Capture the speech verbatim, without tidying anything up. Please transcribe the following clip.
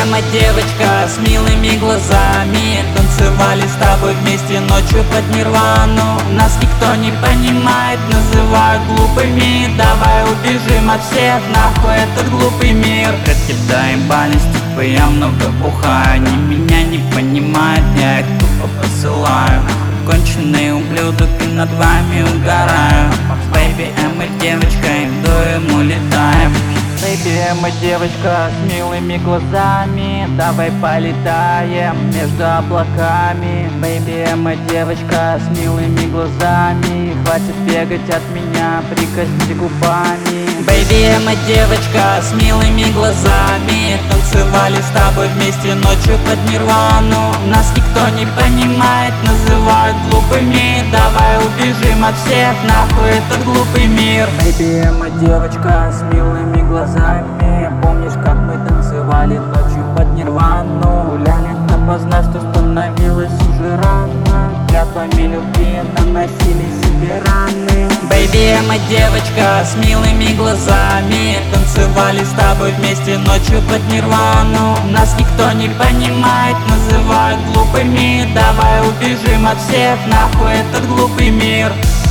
мы девочка с милыми глазами, танцевали с тобой вместе ночью под нирвану. Нас никто не понимает, называют глупыми. Давай убежим от всех, нахуй этот глупый мир. Раскидаем бальности, я много бухаю. Они меня не понимают, я их тупо посылаю. Конченый ублюдок, и над вами угораю. Бэйби, а мы девочкой дуем, улетаем. Бэйби, мы девочка с милыми глазами, давай полетаем между облаками. Бэйби, мы девочка с милыми глазами, хватит бегать от меня, прикоснись губами. Бэйби, мы девочка с милыми глазами, танцевали с тобой вместе ночью под нирвану. Нас никто не понимает, называют глупыми. Давай убежим от всех, нахуй этот глупый мир. Бэйби, мы девочка с милыми глазами, помнишь, как мы танцевали ночью под нирвану? Гуляли допоздна, что становилось уже рано. Клятвами любви наносили себе раны. Бэйби, мы девочка с милыми глазами, танцевали с тобой вместе ночью под нирвану. Нас никто не понимает, называют глупыми. Давай убежим от всех, нахуй этот глупый мир.